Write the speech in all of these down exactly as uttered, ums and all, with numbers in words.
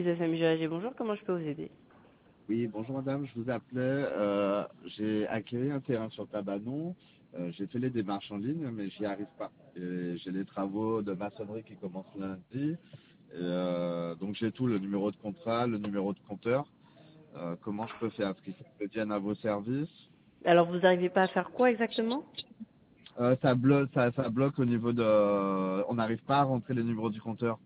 du S M G A G, bonjour, comment je peux vous aider? Oui, bonjour madame, je vous appelais. euh, j'ai acquis un terrain sur Tabanon. Euh, j'ai fait les démarches en ligne, mais j'y arrive pas. Et j'ai les travaux de maçonnerie qui commencent lundi. Et, euh, donc j'ai tout, le numéro de contrat, le numéro de compteur. Euh, comment je peux faire? Est-ce qu'il faut que je vienne à vos services? Alors, vous n'arrivez pas à faire quoi exactement? Euh, ça, bloque, ça, ça bloque au niveau de... On n'arrive pas à rentrer les numéros du compteur.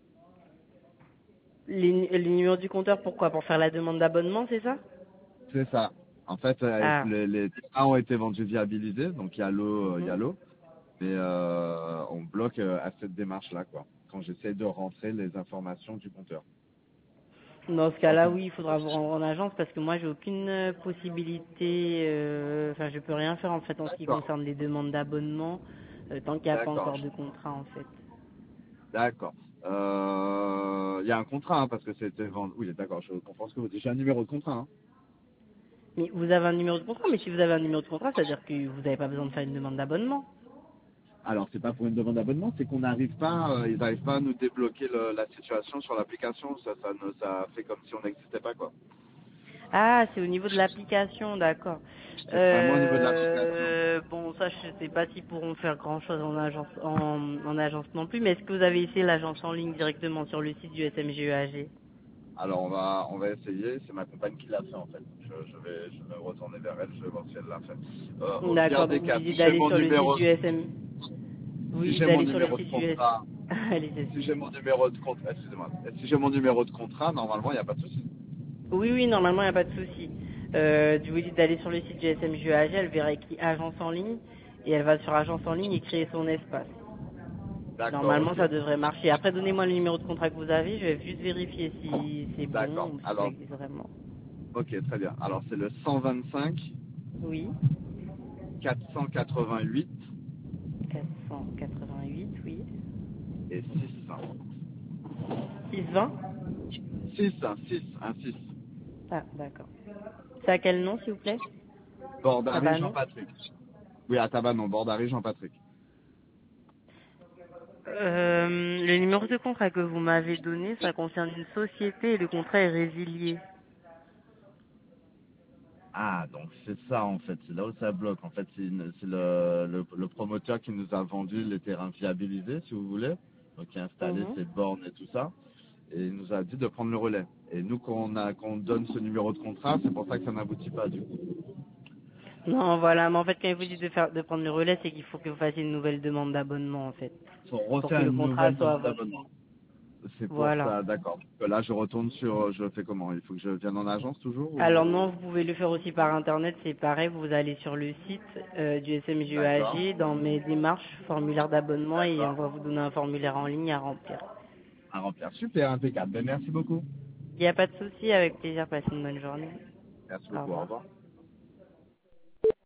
les, les numéros du compteur, pourquoi? Pour faire la demande d'abonnement, c'est ça? C'est ça. En fait, euh, Ah. les, les terrains ont été vendus viabilisés, donc il y a l'eau, euh, il y a Mhm. l'eau. Mais euh, on bloque euh, à cette démarche-là, quoi. Quand j'essaie de rentrer les informations du compteur. Dans ce Quand cas-là, il- oui, il faudra vous rendre en agence parce que moi, j'ai aucune euh, possibilité, euh, enfin, je peux rien faire en fait en ce qui D'accord, concerne les demandes d'abonnement euh, tant qu'il n'y a pas d'accord, encore de contrat en fait. d'accord. Euh, Il y a un contrat, hein, parce que c'était vendu. Oui, d'accord, je comprends ce que vous dites. J'ai un numéro de contrat, hein. Mais vous avez un numéro de contrat, mais si vous avez un numéro de contrat, c'est-à-dire que vous n'avez pas besoin de faire une demande d'abonnement. Alors, c'est pas pour une demande d'abonnement, c'est qu'on n'arrive pas, euh, ils n'arrivent pas à nous débloquer le- la situation sur l'application. Ça, ça, ne- ça fait comme si on n'existait pas, quoi. Ah, c'est au niveau de l'application, d'accord. C'est vraiment au niveau de l'application. Euh, bon, ça, je sais pas s'ils pourront faire grand-chose en agence, en, en agence non plus, mais est-ce que vous avez essayé l'agence en ligne directement sur le site du S M G E A G? Alors on va on va essayer, c'est ma compagne qui l'a fait en fait. Je, je vais je vais me retourner vers elle, je vais voir si elle l'a fait. Euh, au pire D'accord, des donc vous cas, disiez si j'ai d'aller mon sur le site numéro du S M. si Oui, j'ai mon d'aller sur le numéro de site du S. contrat, si Allez-y. j'ai mon numéro de contrat, excusez-moi, si j'ai mon numéro de contrat, normalement il n'y a pas de souci. Oui, oui, normalement, il n'y a pas de souci. Euh, du vous dites d'aller sur le site du S M G E A G, elle verra écrit agence en ligne, et elle va sur agence en ligne et créer son espace. D'accord, Normalement, ok. ça devrait marcher. Après, donnez-moi le numéro de contrat que vous avez. Je vais juste vérifier si c'est bon D'accord. ou si ça Alors, existe vraiment. ok, très bien. Alors c'est le cent vingt-cinq Oui. quatre cent quatre-vingt-huit quatre cent quatre-vingt-huit, oui. et six cents. six cent vingt. six, un six, un six. Ah, d'accord. C'est à quel nom, s'il vous plaît? Bordary Tabano. Jean-Patrick. Oui, à Tabanon, Bordary Jean-Patrick. Euh, le numéro de contrat que vous m'avez donné, ça concerne une société et le contrat est résilié. Ah, donc c'est ça en fait, c'est là où ça bloque. En fait, c'est une- c'est le, le, le promoteur qui nous a vendu les terrains viabilisés, si vous voulez, donc qui a installé Mhm. ses bornes et tout ça, et il nous a dit de prendre le relais. Et nous, quand on, a, quand on donne ce numéro de contrat, c'est pour ça que ça n'aboutit pas du coup. Non, voilà, mais en fait, quand il vous dit de faire, de prendre le relais, c'est qu'il faut que vous fassiez une nouvelle demande d'abonnement, en fait, Il faut pour refaire que le une contrat nouvelle soit, demande d'abonnement. C'est pour voilà. ça, d'accord. Que Là, je retourne sur, je fais comment? Il faut que je vienne en agence toujours Alors non, ou... vous pouvez le faire aussi par internet, c'est pareil, vous allez sur le site euh, du S M G E A D'accord, G, dans mes démarches, formulaire d'abonnement, et on d'accord. va vous donner un formulaire en ligne à remplir. À remplir. Super, impeccable. Ben, merci beaucoup. Il n'y a pas de souci, avec plaisir, passez une bonne journée. Merci Au beaucoup, au revoir. revoir.